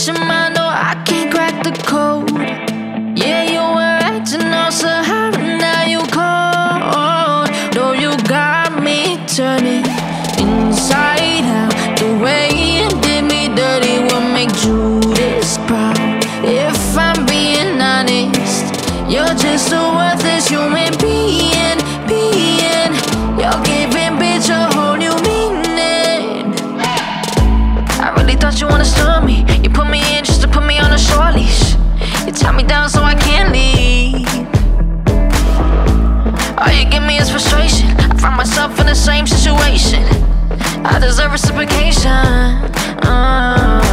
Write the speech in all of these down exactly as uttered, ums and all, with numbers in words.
reach your mind, no, I can't crack the code. Yeah, you were acting all Sahara, now you cold. No, you got me turning inside out. The way you did me dirty will make Judas proud. If I'm being honest, you're just a worthless human being, being. You're giving bitch a whole new meaning. I really thought you understood me. You put me in just to put me on a short leash. You tie me down so I can't leave. All you give me is frustration. I find myself in the same situation. I deserve reciprocation. uh,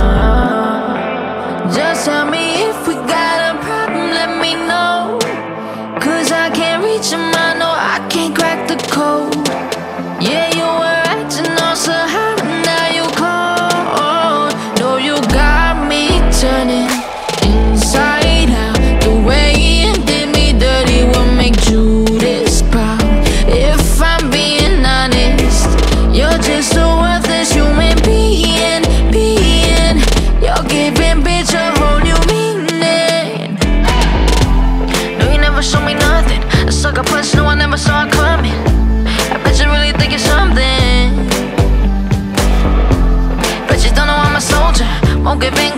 Just tell me if we got a problem, let me know. Cause I can't reach your mind, no, I can't crack the code. Yeah, you were acting all Sahara, now you cold. No, you got me turning inside out. The way you did me dirty will make Judas proud. If I'm being honest, you're just a worthless human being, being. You're giving bitch a whole new meaning. No, you never showed me nothing. A sucker punch, no, I never saw it coming. I bet you really think you're something, but you don't know I'm a soldier. Won't give in